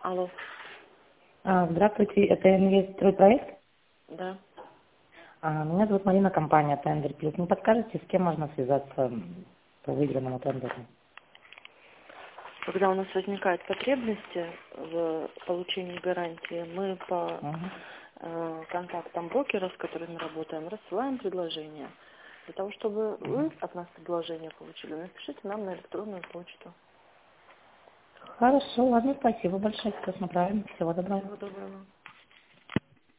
Алло, Здравствуйте, это Инвестстройпроект. да. Меня зовут Марина, компания Тендер Плюс. Не подскажете, с кем можно связаться по выигранному тендеру? Когда у нас возникают потребности в получении гарантии, мы по Мгм. контактам брокера, с которыми работаем, рассылаем предложения. Для того, чтобы вы от нас предложение получили, напишите нам на электронную почту. Хорошо, ладно, спасибо большое, сейчас направим. Всего доброго. Всего доброго.